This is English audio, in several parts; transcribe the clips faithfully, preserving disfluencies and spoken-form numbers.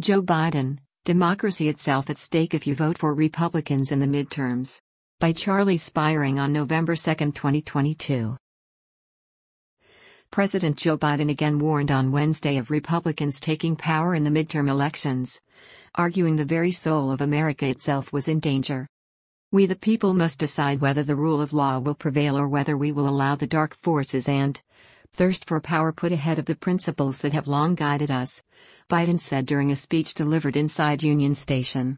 Joe Biden, Democracy Itself at Stake If You Vote for Republicans in the Midterms. By Charlie Spiering on November second, twenty twenty-two. President Joe Biden again warned on Wednesday of Republicans taking power in the midterm elections, arguing the very soul of America itself was in danger. We the people must decide whether the rule of law will prevail or whether we will allow the dark forces and thirst for power put ahead of the principles that have long guided us, Biden said during a speech delivered inside Union Station.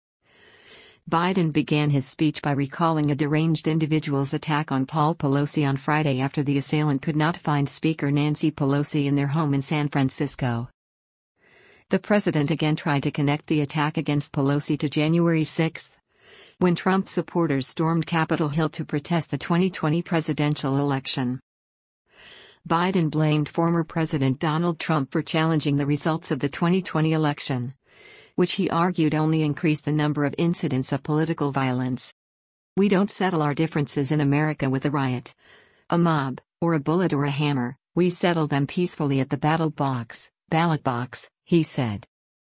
Biden began his speech by recalling a deranged individual's attack on Paul Pelosi on Friday after the assailant could not find Speaker Nancy Pelosi in their home in San Francisco. The president again tried to connect the attack against Pelosi to January sixth, when Trump supporters stormed Capitol Hill to protest the twenty twenty presidential election. Biden blamed former President Donald Trump for challenging the results of the twenty twenty election, which he argued only increased the number of incidents of political violence. We don't settle our differences in America with a riot, a mob, or a bullet or a hammer, we settle them peacefully at the ballot box, ballot box, he said.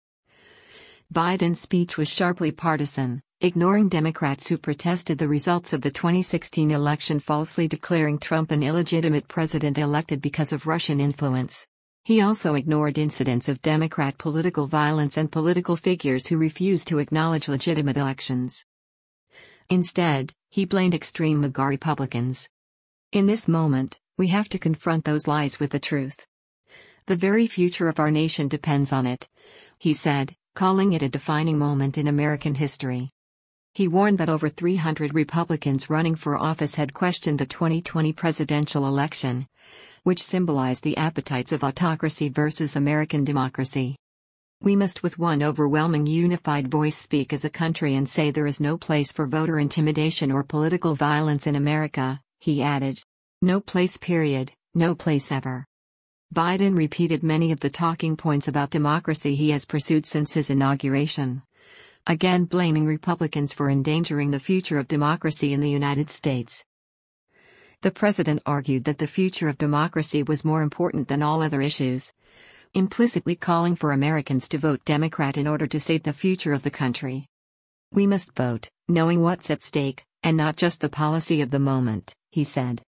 Biden's speech was sharply partisan, ignoring Democrats who protested the results of the twenty sixteen election, falsely declaring Trump an illegitimate president elected because of Russian influence. He also ignored incidents of Democrat political violence and political figures who refused to acknowledge legitimate elections. Instead, he blamed extreme MAGA Republicans. In this moment, we have to confront those lies with the truth. The very future of our nation depends on it, he said, calling it a defining moment in American history. He warned that over three hundred Republicans running for office had questioned the twenty twenty presidential election, which symbolized the appetites of autocracy versus American democracy. We must with one overwhelming unified voice speak as a country and say there is no place for voter intimidation or political violence in America, he added. No place, period, no place ever. Biden repeated many of the talking points about democracy he has pursued since his inauguration, again blaming Republicans for endangering the future of democracy in the United States. The president argued that the future of democracy was more important than all other issues, implicitly calling for Americans to vote Democrat in order to save the future of the country. We must vote, knowing what's at stake, and not just the policy of the moment, he said.